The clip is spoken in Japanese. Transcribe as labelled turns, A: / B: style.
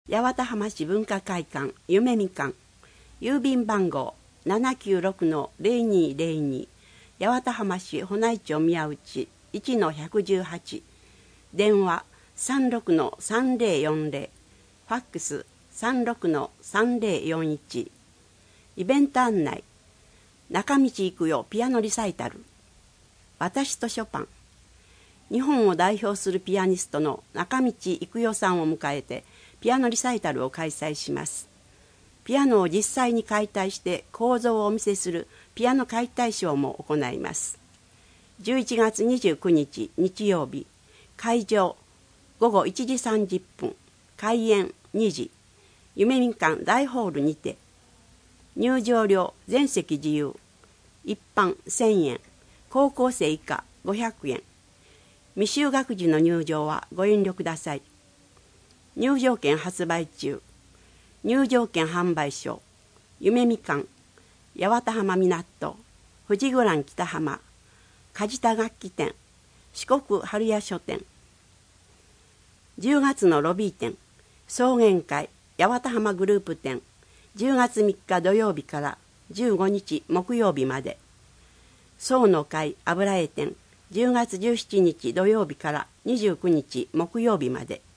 A: 八幡浜市文化会館夢みかん、郵便番号 796-0202 八幡浜市保内町宮内 1-118、電話 36-3040、ファックス 36-3041。イベント案内、中道行くよピアノリサイタル、私とショパン。日本を代表するピアニストの中道育代さんを迎えてピアノリサイタルを開催します。ピアノを実際に解体して構造をお見せするピアノ解体ショーも行います。11月29日日曜日、会場午後1時30分、開演2時、夢みかん大ホールにて。入場料全席自由、一般1000円、高校生以下500円。未就学児の入場はご遠慮ください。入場券発売中。入場券販売所、夢みかん、八幡浜港、富士グラン北浜、梶田楽器店、四国春屋書店。10月のロビー展、草原会八幡浜グループ展、10月3日土曜日から15日木曜日まで。草の会油絵展、10月17日土曜日から29日木曜日まで。